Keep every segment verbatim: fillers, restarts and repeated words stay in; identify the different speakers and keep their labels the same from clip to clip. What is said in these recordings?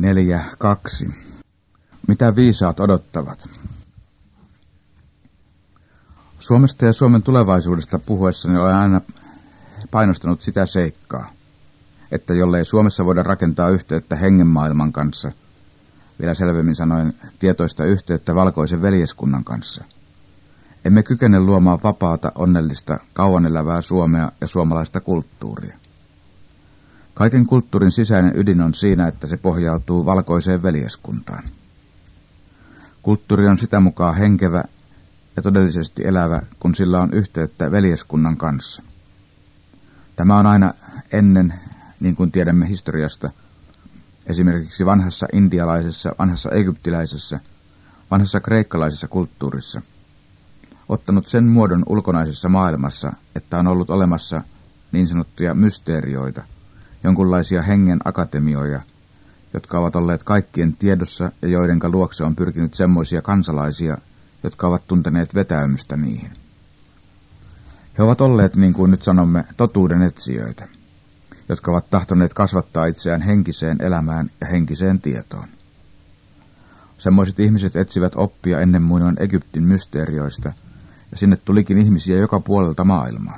Speaker 1: Neljä, kaksi. Mitä viisaat odottavat? Suomesta ja Suomen tulevaisuudesta puhuessani olen aina painostanut sitä seikkaa, että jollei Suomessa voida rakentaa yhteyttä hengenmaailman kanssa, vielä selvemmin sanoen tietoista yhteyttä valkoisen veljeskunnan kanssa, emme kykene luomaan vapaata, onnellista, kauan elävää Suomea ja suomalaista kulttuuria. Kaiken kulttuurin sisäinen ydin on siinä, että se pohjautuu valkoiseen veljeskuntaan. Kulttuuri on sitä mukaan henkevä ja todellisesti elävä, kun sillä on yhteyttä veljeskunnan kanssa. Tämä on aina ennen, niin kuin tiedämme historiasta, esimerkiksi vanhassa indialaisessa, vanhassa egyptiläisessä, vanhassa kreikkalaisessa kulttuurissa, ottanut sen muodon ulkonaisessa maailmassa, että on ollut olemassa niin sanottuja mysteerioita, jonkunlaisia hengen akatemioja, jotka ovat olleet kaikkien tiedossa ja joidenka luokse on pyrkinyt semmoisia kansalaisia, jotka ovat tunteneet vetäymystä niihin. He ovat olleet, niin kuin nyt sanomme, totuuden etsijöitä, jotka ovat tahtoneet kasvattaa itseään henkiseen elämään ja henkiseen tietoon. Semmoiset ihmiset etsivät oppia ennen muinoin Egyptin mysteerioista, ja sinne tulikin ihmisiä joka puolelta maailmaa.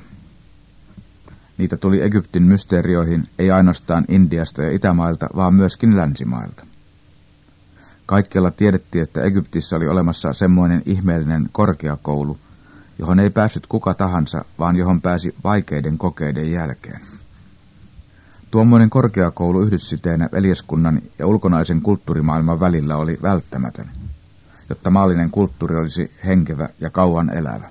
Speaker 1: Niitä tuli Egyptin mysteerioihin ei ainoastaan Indiasta ja Itämailta, vaan myöskin länsimailta. Kaikkialla tiedettiin, että Egyptissä oli olemassa semmoinen ihmeellinen korkeakoulu, johon ei päässyt kuka tahansa, vaan johon pääsi vaikeiden kokeiden jälkeen. Tuommoinen korkeakoulu yhdyssiteenä veljeskunnan ja ulkonaisen kulttuurimaailman välillä oli välttämätön, jotta maallinen kulttuuri olisi henkevä ja kauan elävä.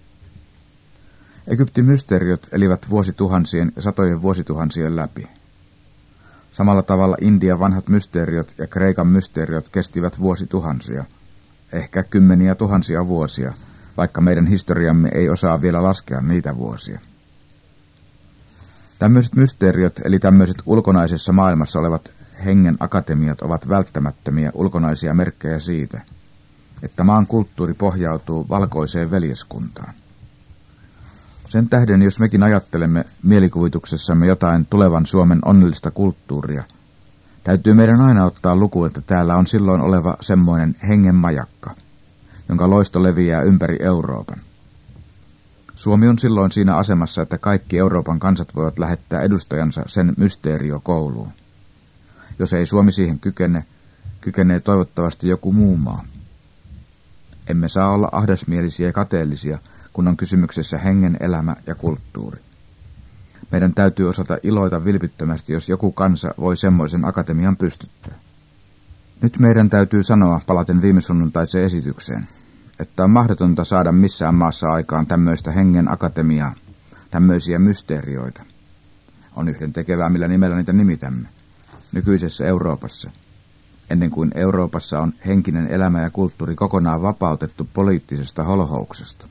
Speaker 1: Egyptin mysteeriot elivät vuosituhansien ja satojen vuosituhansien läpi. Samalla tavalla Indian vanhat mysteeriot ja Kreikan mysteeriot kestivät vuosituhansia, ehkä kymmeniä tuhansia vuosia, vaikka meidän historiamme ei osaa vielä laskea niitä vuosia. Tämmöiset mysteeriot, eli tämmöiset ulkonaisessa maailmassa olevat hengen akatemiat, ovat välttämättömiä ulkonaisia merkkejä siitä, että maan kulttuuri pohjautuu valkoiseen veljeskuntaan. Sen tähden, jos mekin ajattelemme mielikuvituksessamme jotain tulevan Suomen onnellista kulttuuria, täytyy meidän aina ottaa luku, että täällä on silloin oleva semmoinen hengen majakka, jonka loisto leviää ympäri Euroopan. Suomi on silloin siinä asemassa, että kaikki Euroopan kansat voivat lähettää edustajansa sen mysteeriokouluun. Jos ei Suomi siihen kykene, kykenee toivottavasti joku muu maa. Emme saa olla ahdasmielisiä ja kateellisia, kun on kysymyksessä hengen elämä ja kulttuuri. Meidän täytyy osata iloita vilpittömästi, jos joku kansa voi semmoisen akatemian pystyttää. Nyt meidän täytyy sanoa, palaten viime sunnuntaiseen esitykseen, että on mahdotonta saada missään maassa aikaan tämmöistä hengen akatemiaa, tämmöisiä mysteerioita. On yhden tekevää, millä nimellä niitä nimitämme, nykyisessä Euroopassa, ennen kuin Euroopassa on henkinen elämä ja kulttuuri kokonaan vapautettu poliittisesta holhouksesta.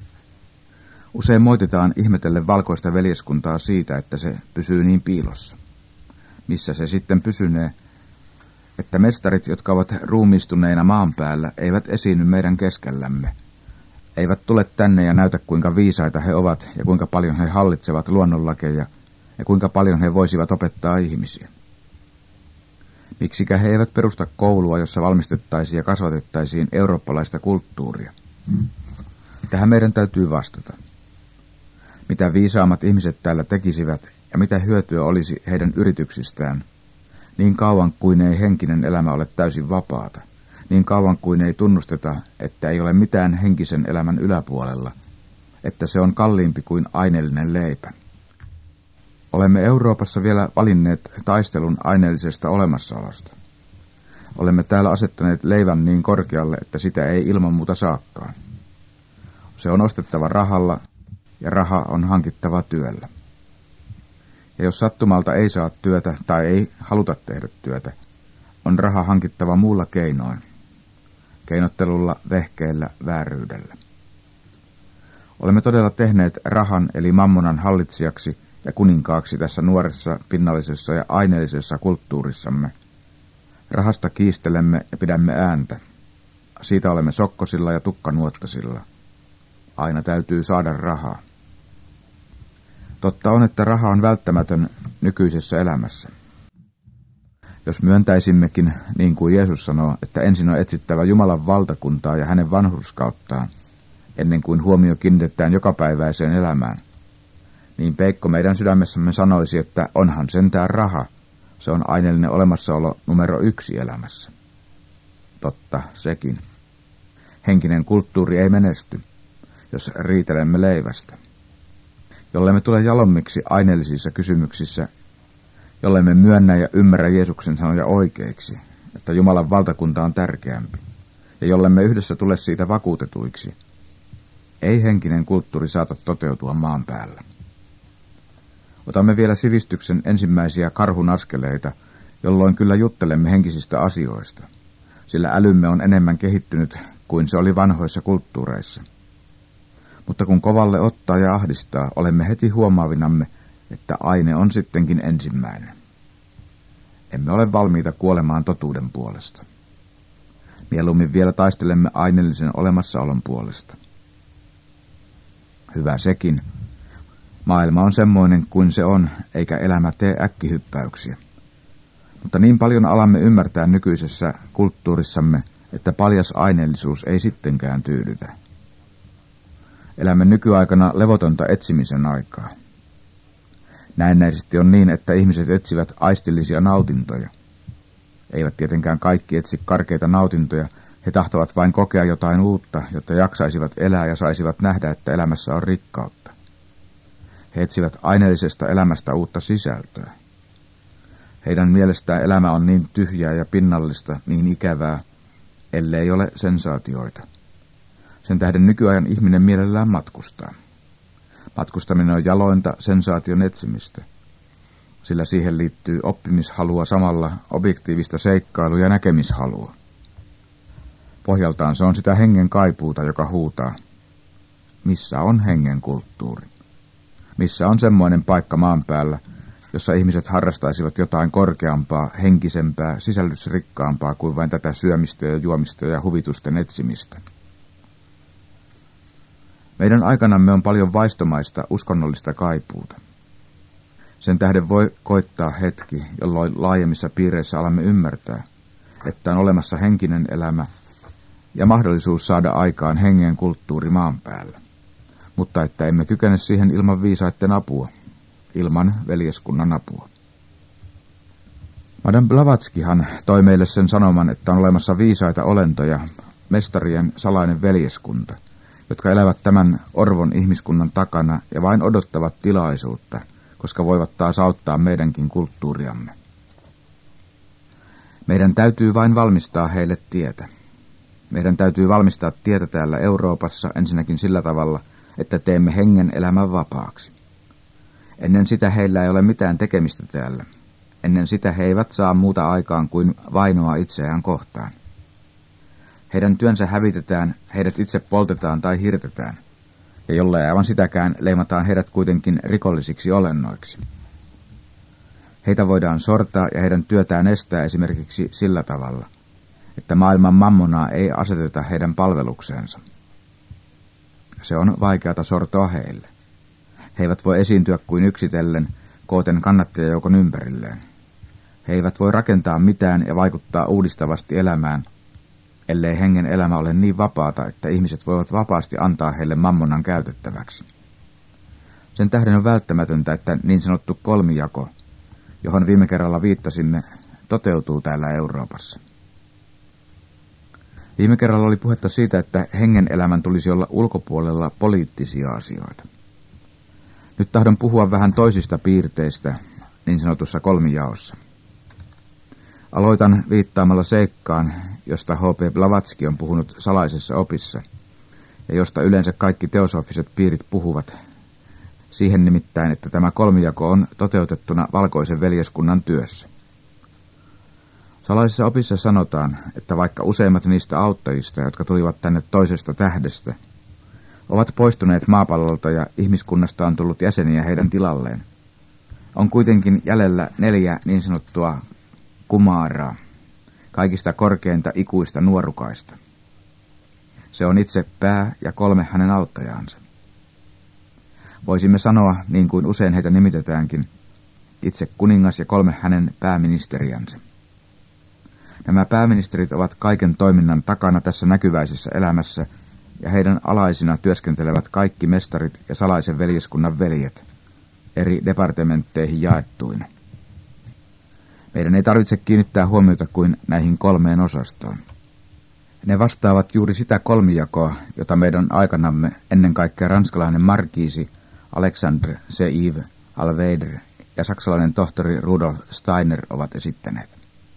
Speaker 1: Usein moititaan ihmetellen valkoista veljeskuntaa siitä, että se pysyy niin piilossa. Missä se sitten pysynee, että mestarit, jotka ovat ruumiistuneina maan päällä, eivät esiinny meidän keskellämme. Eivät tule tänne ja näytä, kuinka viisaita he ovat ja kuinka paljon he hallitsevat luonnonlakeja ja kuinka paljon he voisivat opettaa ihmisiä. Miksikä he eivät perusta koulua, jossa valmistettaisiin ja kasvatettaisiin eurooppalaista kulttuuria? Tähän meidän täytyy vastata. Mitä viisaammat ihmiset täällä tekisivät ja mitä hyötyä olisi heidän yrityksistään, niin kauan kuin ei henkinen elämä ole täysin vapaata, niin kauan kuin ei tunnusteta, että ei ole mitään henkisen elämän yläpuolella, että se on kalliimpi kuin aineellinen leipä. Olemme Euroopassa vielä valinneet taistelun aineellisesta olemassaolosta. Olemme täällä asettaneet leivän niin korkealle, että sitä ei ilman muuta saakaan. Se on ostettava rahalla ja raha on hankittava työllä. Ja jos sattumalta ei saa työtä tai ei haluta tehdä työtä, on raha hankittava muulla keinoin. Keinottelulla, vehkeillä, vääryydellä. Olemme todella tehneet rahan eli mammonan hallitsijaksi ja kuninkaaksi tässä nuoressa, pinnallisessa ja aineellisessa kulttuurissamme. Rahasta kiistelemme ja pidämme ääntä. Siitä olemme sokkosilla ja tukkanuottasilla. Aina täytyy saada rahaa. Totta on, että raha on välttämätön nykyisessä elämässä. Jos myöntäisimmekin, niin kuin Jeesus sanoo, että ensin on etsittävä Jumalan valtakuntaa ja hänen vanhurskauttaan, ennen kuin huomio kiinnitetään jokapäiväiseen elämään, niin peikko meidän sydämessämme sanoisi, että onhan sentään raha. Se on aineellinen olemassaolo numero yksi elämässä. Totta sekin. Henkinen kulttuuri ei menesty, jos riitelemme leivästä. Jollemme tule jalommiksi aineellisissa kysymyksissä, jollemme myönnä ja ymmärrä Jeesuksen sanoja oikeiksi, että Jumalan valtakunta on tärkeämpi, ja jollemme yhdessä tule siitä vakuutetuiksi, ei henkinen kulttuuri saata toteutua maan päällä. Otamme vielä sivistyksen ensimmäisiä karhun askeleita, jolloin kyllä juttelemme henkisistä asioista, sillä älymme on enemmän kehittynyt kuin se oli vanhoissa kulttuureissa. Mutta kun kovalle ottaa ja ahdistaa, olemme heti huomaavinamme, että aine on sittenkin ensimmäinen. Emme ole valmiita kuolemaan totuuden puolesta. Mieluummin vielä taistelemme aineellisen olemassaolon puolesta. Hyvä sekin. Maailma on semmoinen kuin se on, eikä elämä tee äkkihyppäyksiä. Mutta niin paljon alamme ymmärtää nykyisessä kulttuurissamme, että paljas aineellisuus ei sittenkään tyydytä. Elämme nykyaikana levotonta etsimisen aikaa. Näennäisesti on niin, että ihmiset etsivät aistillisia nautintoja. Eivät tietenkään kaikki etsi karkeita nautintoja, he tahtovat vain kokea jotain uutta, jotta jaksaisivat elää ja saisivat nähdä, että elämässä on rikkautta. He etsivät aineellisesta elämästä uutta sisältöä. Heidän mielestään elämä on niin tyhjää ja pinnallista, niin ikävää, ellei ole sensaatioita. Sen tähden nykyajan ihminen mielellään matkustaa. Matkustaminen on jalointa sensaation etsimistä, sillä siihen liittyy oppimishalua samalla objektiivista seikkailua ja näkemishalua. Pohjaltaan se on sitä hengen kaipuuta, joka huutaa. Missä on hengen kulttuuri? Missä on semmoinen paikka maan päällä, jossa ihmiset harrastaisivat jotain korkeampaa, henkisempää, sisällysrikkaampaa kuin vain tätä syömistä ja juomista ja huvitusten etsimistä? Meidän aikanamme on paljon vaistomaista uskonnollista kaipuuta. Sen tähden voi koittaa hetki, jolloin laajemmissa piireissä alamme ymmärtää, että on olemassa henkinen elämä ja mahdollisuus saada aikaan hengen kulttuuri maan päällä, mutta että emme kykene siihen ilman viisaitten apua, ilman veljeskunnan apua. Madame Blavatskyhan toi meille sen sanoman, että on olemassa viisaita olentoja, mestarien salainen veljeskunta, jotka elävät tämän orvon ihmiskunnan takana ja vain odottavat tilaisuutta, koska voivat taas auttaa meidänkin kulttuuriamme. Meidän täytyy vain valmistaa heille tietä. Meidän täytyy valmistaa tietä täällä Euroopassa ensinnäkin sillä tavalla, että teemme hengen elämän vapaaksi. Ennen sitä heillä ei ole mitään tekemistä täällä. Ennen sitä he eivät saa muuta aikaan kuin vainoa itseään kohtaan. Heidän työnsä hävitetään, heidät itse poltetaan tai hirtetään, ja jollei aivan sitäkään leimataan heidät kuitenkin rikollisiksi olennoiksi. Heitä voidaan sortaa ja heidän työtään estää esimerkiksi sillä tavalla, että maailman mammonaa ei aseteta heidän palvelukseensa. Se on vaikeata sortoa heille. He eivät voi esiintyä kuin yksitellen, kooten kannattajajoukon ympärilleen. He eivät voi rakentaa mitään ja vaikuttaa uudistavasti elämään, ellei hengen elämä ole niin vapaata, että ihmiset voivat vapaasti antaa heille mammonan käytettäväksi. Sen tähden on välttämätöntä, että niin sanottu kolmijako, johon viime kerralla viittasimme, toteutuu täällä Euroopassa. Viime kerralla oli puhetta siitä, että hengen elämän tulisi olla ulkopuolella poliittisia asioita. Nyt tahdon puhua vähän toisista piirteistä niin sanotussa kolmijaossa. Aloitan viittaamalla seikkaan, josta H P Blavatsky on puhunut salaisessa opissa, ja josta yleensä kaikki teosofiset piirit puhuvat, siihen nimittäin, että tämä kolmijako on toteutettuna valkoisen veljeskunnan työssä. Salaisessa opissa sanotaan, että vaikka useimmat niistä auttajista, jotka tulivat tänne toisesta tähdestä, ovat poistuneet maapallolta ja ihmiskunnasta on tullut jäseniä heidän tilalleen, on kuitenkin jäljellä neljä niin sanottua kumaraa, kaikista korkeinta ikuista nuorukaista. Se on itse pää ja kolme hänen auttajaansa. Voisimme sanoa, niin kuin usein heitä nimitetäänkin, itse kuningas ja kolme hänen pääministeriänsä. Nämä pääministerit ovat kaiken toiminnan takana tässä näkyväisessä elämässä, ja heidän alaisina työskentelevät kaikki mestarit ja salaisen veljeskunnan veljet, eri departementteihin jaettuina. Meidän ei tarvitse kiinnittää huomiota kuin näihin kolmeen osastoon. Ne vastaavat juuri sitä kolmijakoa, jota meidän aikanamme ennen kaikkea ranskalainen markiisi Alexandre C. Yves Alveider ja saksalainen tohtori Rudolf Steiner ovat esittäneet.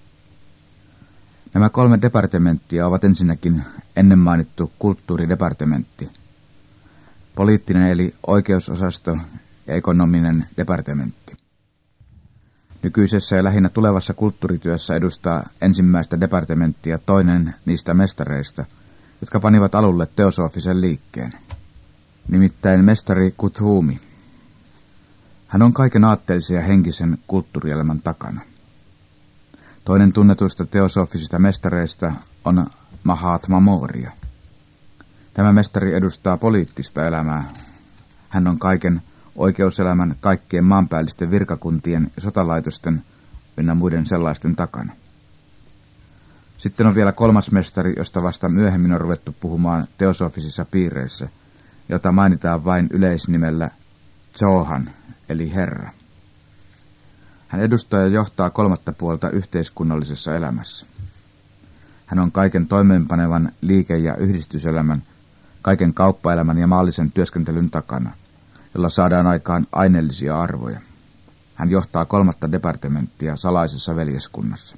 Speaker 1: Nämä kolme departementtia ovat ensinnäkin ennen mainittu kulttuuridepartementti, poliittinen eli oikeusosasto ja ekonominen departementti. Nykyisessä ja lähinnä tulevassa kulttuurityössä edustaa ensimmäistä departementtia toinen niistä mestareista, jotka panivat alulle teosofisen liikkeen, nimittäin mestari Kuthumi. Hän on kaiken aatteellisen ja henkisen kulttuurielämän takana. Toinen tunnetuista teosofisista mestareista on Mahatma Moria. Tämä mestari edustaa poliittista elämää. Hän on kaiken oikeuselämän, kaikkien maanpäällisten virkakuntien ja sotalaitosten ynnä muiden sellaisten takana. Sitten on vielä kolmas mestari, josta vasta myöhemmin on ruvettu puhumaan teosofisissa piireissä, jota mainitaan vain yleisnimellä Zohan, eli Herra. Hän edustaa ja johtaa kolmatta puolta yhteiskunnallisessa elämässä. Hän on kaiken toimeenpanevan liike- ja yhdistyselämän, kaiken kauppaelämän ja maallisen työskentelyn takana, jolla saadaan aikaan aineellisia arvoja. Hän johtaa kolmatta departementtia salaisessa veljeskunnassa.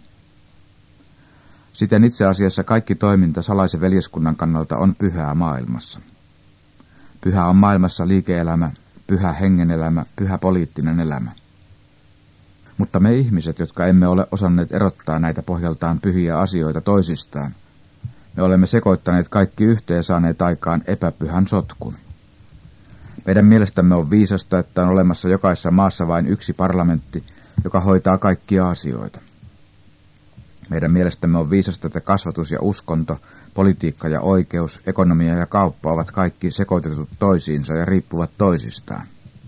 Speaker 1: Siten itse asiassa kaikki toiminta salaisen veljeskunnan kannalta on pyhää maailmassa. Pyhä on maailmassa liike-elämä, pyhä hengenelämä, pyhä poliittinen elämä. Mutta me ihmiset, jotka emme ole osanneet erottaa näitä pohjaltaan pyhiä asioita toisistaan, me olemme sekoittaneet kaikki yhteen ja saaneet aikaan epäpyhän sotkun. Meidän mielestämme on viisasta, että on olemassa jokaisessa maassa vain yksi parlamentti, joka hoitaa kaikkia asioita. Meidän mielestämme on viisasta, että kasvatus ja uskonto, politiikka ja oikeus, ekonomia ja kauppa ovat kaikki sekoitetut toisiinsa ja riippuvat toisistaan.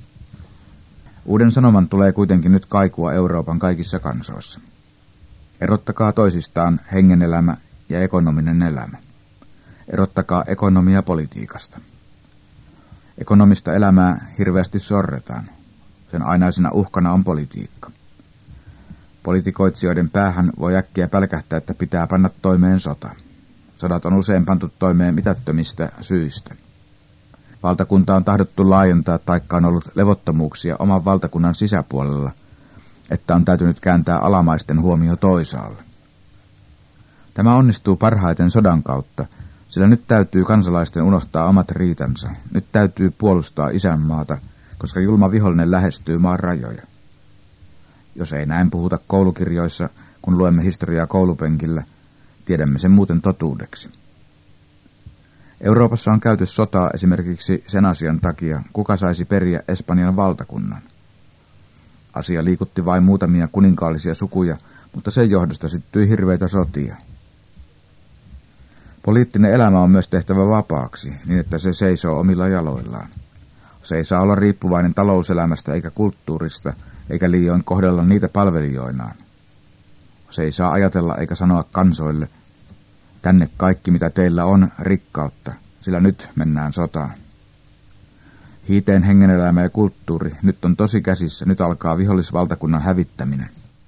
Speaker 1: Uuden sanoman tulee kuitenkin nyt kaikua Euroopan kaikissa kansoissa. Erottakaa toisistaan hengenelämä ja ekonominen elämä. Erottakaa ekonomia politiikasta. Ekonomista elämää hirveästi sorretaan. Sen ainaisena uhkana on politiikka. Politikoitsijoiden päähän voi äkkiä pälkähtää, että pitää panna toimeen sota. Sodat on usein pantu toimeen mitättömistä syistä. Valtakunta on tahdottu laajentaa, taikka on ollut levottomuuksia oman valtakunnan sisäpuolella, että on täytynyt kääntää alamaisten huomio toisaalle. Tämä onnistuu parhaiten sodan kautta, sillä nyt täytyy kansalaisten unohtaa omat riitansa. Nyt täytyy puolustaa isänmaata, koska julma vihollinen lähestyy maan rajoja. Jos ei näin puhuta koulukirjoissa, kun luemme historiaa koulupenkillä, tiedämme sen muuten totuudeksi. Euroopassa on käyty sotaa esimerkiksi sen asian takia, kuka saisi periä Espanjan valtakunnan. Asia liikutti vain muutamia kuninkaallisia sukuja, mutta sen johdosta syttyi hirveitä sotia. Poliittinen elämä on myös tehtävä vapaaksi, niin että se seisoo omilla jaloillaan. Se ei saa olla riippuvainen talouselämästä eikä kulttuurista, eikä liioin kohdella niitä palvelijoinaan. Se ei saa ajatella eikä sanoa kansoille, tänne kaikki mitä teillä on rikkautta, sillä nyt mennään sotaan. Hiiteen hengenelämä ja kulttuuri, nyt on tosi käsissä, nyt alkaa vihollisvaltakunnan hävittäminen.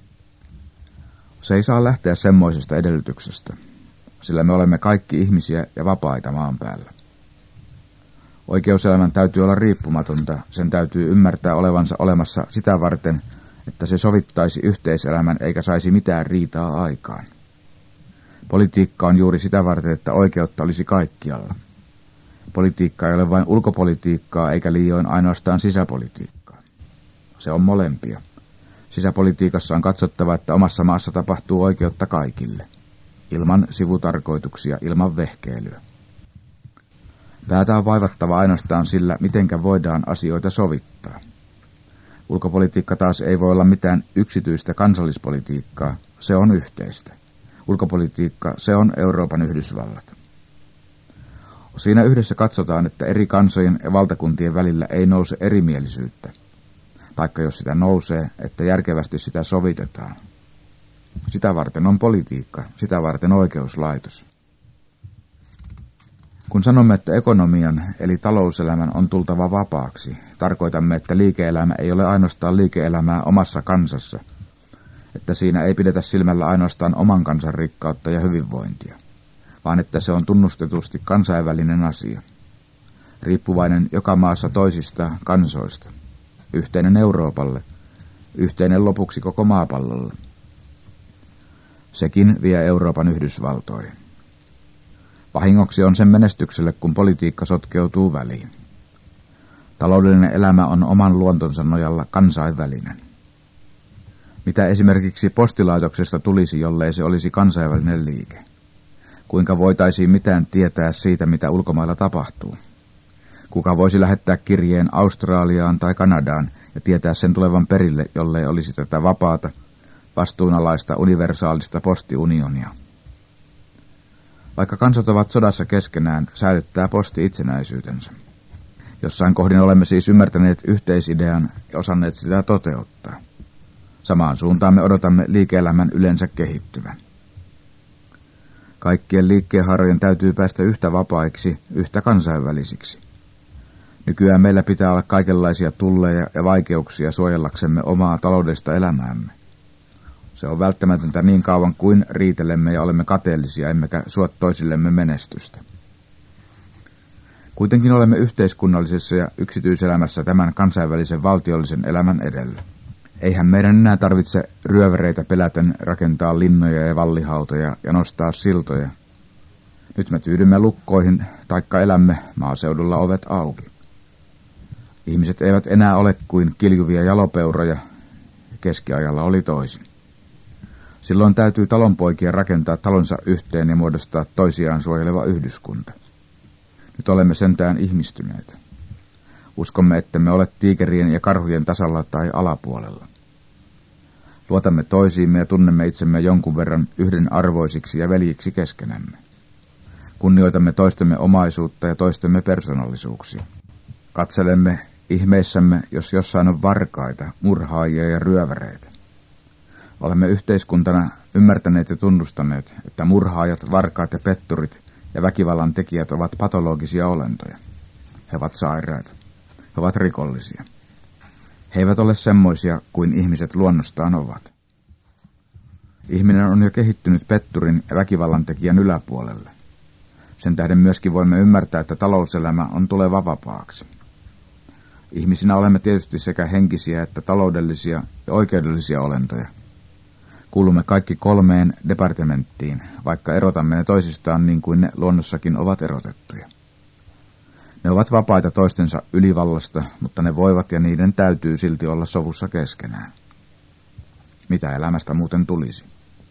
Speaker 1: Se ei saa lähteä semmoisesta edellytyksestä, sillä me olemme kaikki ihmisiä ja vapaita maan päällä. Oikeuselämän täytyy olla riippumatonta, sen täytyy ymmärtää olevansa olemassa sitä varten, että se sovittaisi yhteiselämän eikä saisi mitään riitaa aikaan. Politiikka on juuri sitä varten, että oikeutta olisi kaikkialla. Politiikka ei ole vain ulkopolitiikkaa eikä liioin ainoastaan sisäpolitiikkaa. Se on molempia. Sisäpolitiikassa on katsottava, että omassa maassa tapahtuu oikeutta kaikille, ilman sivutarkoituksia, ilman vehkeilyä. Päätä on vaivattava ainoastaan sillä, mitenkä voidaan asioita sovittaa. Ulkopolitiikka taas ei voi olla mitään yksityistä kansallispolitiikkaa, se on yhteistä. Ulkopolitiikka, se on Euroopan Yhdysvallat. Siinä yhdessä katsotaan, että eri kansojen ja valtakuntien välillä ei nouse erimielisyyttä, taikka jos sitä nousee, että järkevästi sitä sovitetaan. Sitä varten on politiikka, sitä varten oikeuslaitos. Kun sanomme, että ekonomian eli talouselämän on tultava vapaaksi, tarkoitamme, että liike-elämä ei ole ainoastaan liike-elämää omassa kansassa, että siinä ei pidetä silmällä ainoastaan oman kansan rikkautta ja hyvinvointia, vaan että se on tunnustetusti kansainvälinen asia, riippuvainen joka maassa toisista kansoista, yhteinen Euroopalle, yhteinen lopuksi koko maapallolle. Sekin vie Euroopan Yhdysvaltoihin. Vahingoksi on sen menestykselle, kun politiikka sotkeutuu väliin. Taloudellinen elämä on oman luontonsa nojalla kansainvälinen. Mitä esimerkiksi postilaitoksesta tulisi, jollei se olisi kansainvälinen liike? Kuinka voitaisiin mitään tietää siitä, mitä ulkomailla tapahtuu? Kuka voisi lähettää kirjeen Australiaan tai Kanadaan ja tietää sen tulevan perille, jollei olisi tätä vapaata, vastuunalaista, universaalista postiunionia? Vaikka kansat ovat sodassa keskenään, säilyttää posti itsenäisyytensä. Jossain kohdin olemme siis ymmärtäneet yhteisidean ja osanneet sitä toteuttaa. Samaan suuntaan me odotamme liike-elämän yleensä kehittyvän. Kaikkien liikkeenhaarojen täytyy päästä yhtä vapaiksi, yhtä kansainvälisiksi. Nykyään meillä pitää olla kaikenlaisia tulleja ja vaikeuksia suojellaksemme omaa taloudellista elämäämme. Se on välttämätöntä niin kauan kuin riitelemme ja olemme kateellisia, emmekä suo toisillemme menestystä. Kuitenkin olemme yhteiskunnallisessa ja yksityiselämässä tämän kansainvälisen valtiollisen elämän edellä. Eihän meidän enää tarvitse ryöväreitä peläten rakentaa linnoja ja vallihautoja ja nostaa siltoja. Nyt me tyydymme lukkoihin, taikka elämme maaseudulla ovet auki. Ihmiset eivät enää ole kuin kiljuvia jalopeuroja, keskiajalla oli toisin. Silloin täytyy talonpoikien rakentaa talonsa yhteen ja muodostaa toisiaan suojeleva yhdyskunta. Nyt olemme sentään ihmistyneitä. Uskomme, että me ole tiikerien ja karhujen tasalla tai alapuolella. Luotamme toisiimme ja tunnemme itsemme jonkun verran yhdenarvoisiksi ja veljiksi keskenämme. Kunnioitamme toistemme omaisuutta ja toistemme persoonallisuuksia. Katselemme ihmeissämme, jos jossain on varkaita, murhaajia ja ryöväreitä. Olemme yhteiskuntana ymmärtäneet ja tunnustaneet, että murhaajat, varkaat ja petturit ja väkivallan tekijät ovat patologisia olentoja. He ovat sairaita. He ovat rikollisia. He eivät ole semmoisia kuin ihmiset luonnostaan ovat. Ihminen on jo kehittynyt petturin ja väkivallan tekijän yläpuolelle. Sen tähden myöskin voimme ymmärtää, että talouselämä on tuleva vapaaksi. Ihmisinä olemme tietysti sekä henkisiä että taloudellisia ja oikeudellisia olentoja. Kuulumme kaikki kolmeen departementtiin, vaikka erotamme ne toisistaan niin kuin ne luonnossakin ovat erotettuja. Ne ovat vapaita toistensa ylivallasta, mutta ne voivat ja niiden täytyy silti olla sovussa keskenään. Mitä elämästä muuten tulisi?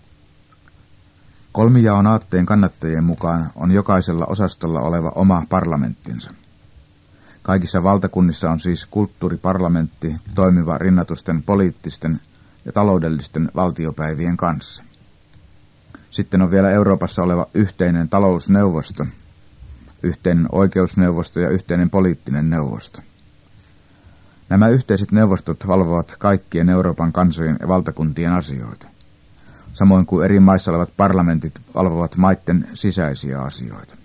Speaker 1: Kolmijaon aatteen kannattajien mukaan on jokaisella osastolla oleva oma parlamenttinsa. Kaikissa valtakunnissa on siis kulttuuriparlamentti toimiva rinnatusten poliittisten ja taloudellisten valtiopäivien kanssa. Sitten on vielä Euroopassa oleva yhteinen talousneuvosto, yhteinen oikeusneuvosto ja yhteinen poliittinen neuvosto. Nämä yhteiset neuvostot valvovat kaikkien Euroopan kansojen ja valtakuntien asioita, samoin kuin eri maissa olevat parlamentit valvovat maiden sisäisiä asioita.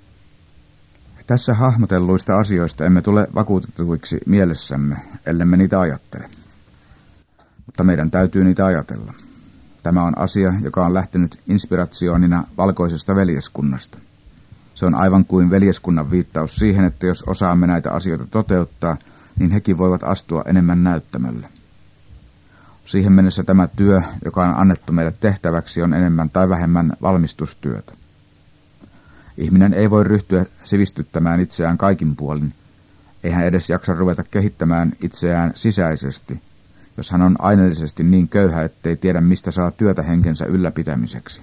Speaker 1: Tässä hahmotelluista asioista emme tule vakuutetuiksi mielessämme, ellemme niitä ajattele. Mutta meidän täytyy niitä ajatella. Tämä on asia, joka on lähtenyt inspiratioonina valkoisesta veljeskunnasta. Se on aivan kuin veljeskunnan viittaus siihen, että jos osaamme näitä asioita toteuttaa, niin hekin voivat astua enemmän näyttämölle. Siihen mennessä tämä työ, joka on annettu meille tehtäväksi, on enemmän tai vähemmän valmistustyötä. Ihminen ei voi ryhtyä sivistyttämään itseään kaikin puolin, ei hän edes jaksa ruveta kehittämään itseään sisäisesti, jos hän on aineellisesti niin köyhä, ettei tiedä mistä saa työtä henkensä ylläpitämiseksi.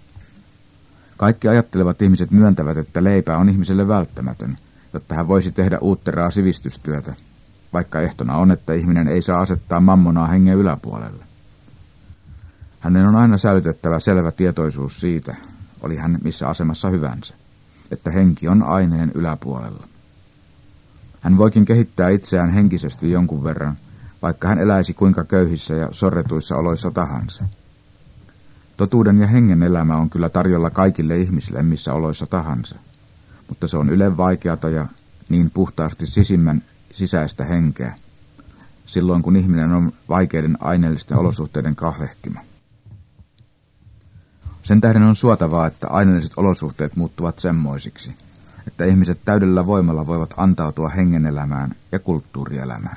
Speaker 1: Kaikki ajattelevat ihmiset myöntävät, että leipä on ihmiselle välttämätön, jotta hän voisi tehdä uutteraa sivistystyötä, vaikka ehtona on, että ihminen ei saa asettaa mammonaa hengen yläpuolelle. Hänen on aina säilytettävä selvä tietoisuus siitä, oli hän missä asemassa hyvänsä, että henki on aineen yläpuolella. Hän voikin kehittää itseään henkisesti jonkun verran, vaikka hän eläisi kuinka köyhissä ja sorretuissa oloissa tahansa. Totuuden ja hengen elämä on kyllä tarjolla kaikille ihmisille missä oloissa tahansa, mutta se on ylen vaikeata ja niin puhtaasti sisimmän sisäistä henkeä, silloin kun ihminen on vaikeiden aineellisten olosuhteiden kahlehtima. Sen tähden on suotavaa, että aineelliset olosuhteet muuttuvat semmoisiksi, että ihmiset täydellä voimalla voivat antautua hengenelämään ja kulttuurielämään.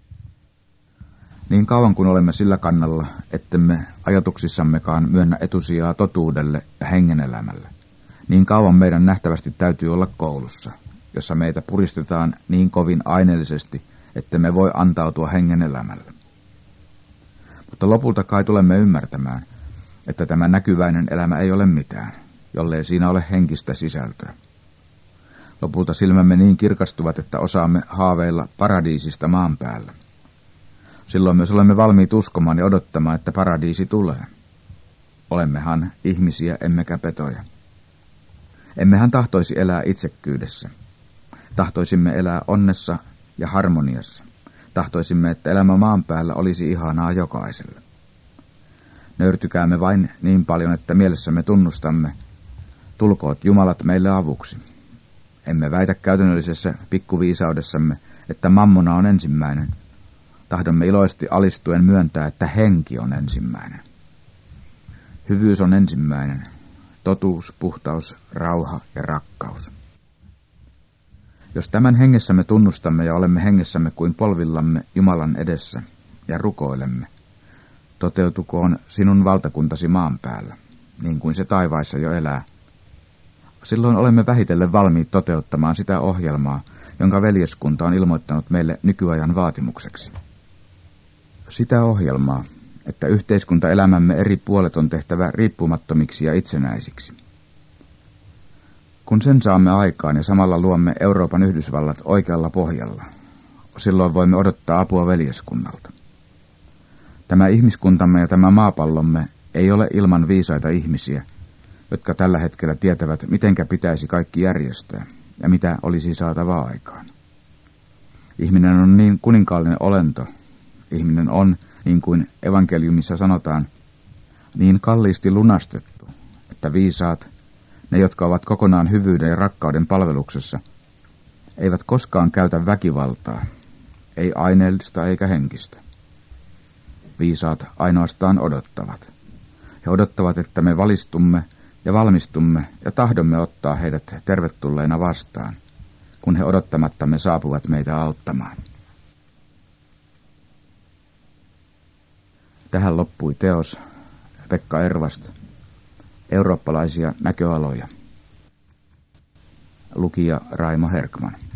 Speaker 1: Niin kauan kun olemme sillä kannalla, ettemme ajatuksissammekaan myönnä etusijaa totuudelle ja hengenelämälle, niin kauan meidän nähtävästi täytyy olla koulussa, jossa meitä puristetaan niin kovin aineellisesti, että me voi antautua hengenelämälle. Mutta lopulta kai tulemme ymmärtämään, että tämä näkyväinen elämä ei ole mitään, jollei siinä ole henkistä sisältöä. Lopulta silmämme niin kirkastuvat, että osaamme haaveilla paradiisista maan päällä. Silloin myös olemme valmiit uskomaan ja odottamaan, että paradiisi tulee. Olemmehan ihmisiä emmekä petoja. Emmehän tahtoisi elää itsekkyydessä. Tahtoisimme elää onnessa ja harmoniassa. Tahtoisimme, että elämä maan päällä olisi ihanaa jokaiselle. Nöyrtykäämme vain niin paljon, että mielessämme tunnustamme, tulkoot Jumalat meille avuksi. Emme väitä käytännöllisessä pikkuviisaudessamme, että mammona on ensimmäinen. Tahdomme iloisesti alistuen myöntää, että henki on ensimmäinen. Hyvyys on ensimmäinen. Totuus, puhtaus, rauha ja rakkaus. Jos tämän hengessämme tunnustamme ja olemme hengessämme kuin polvillamme Jumalan edessä ja rukoilemme, toteutukoon sinun valtakuntasi maan päällä, niin kuin se taivaissa jo elää. Silloin olemme vähitellen valmiit toteuttamaan sitä ohjelmaa, jonka veljeskunta on ilmoittanut meille nykyajan vaatimukseksi. Sitä ohjelmaa, että yhteiskuntaelämämme eri puolet on tehtävä riippumattomiksi ja itsenäisiksi. Kun sen saamme aikaan ja samalla luomme Euroopan Yhdysvallat oikealla pohjalla, silloin voimme odottaa apua veljeskunnalta. Tämä ihmiskuntamme ja tämä maapallomme ei ole ilman viisaita ihmisiä, jotka tällä hetkellä tietävät, mitenkä pitäisi kaikki järjestää ja mitä olisi saatava aikaan. Ihminen on niin kuninkaallinen olento. Ihminen on, niin kuin evankeliumissa sanotaan, niin kalliisti lunastettu, että viisaat, ne jotka ovat kokonaan hyvyyden ja rakkauden palveluksessa, eivät koskaan käytä väkivaltaa, ei aineellista eikä henkistä. Viisaat ainoastaan odottavat. He odottavat, että me valistumme ja valmistumme ja tahdomme ottaa heidät tervetulleina vastaan, kun he odottamattamme saapuvat meitä auttamaan. Tähän loppui teos Pekka Ervast, Eurooppalaisia näköaloja. Lukija Raimo Herkman.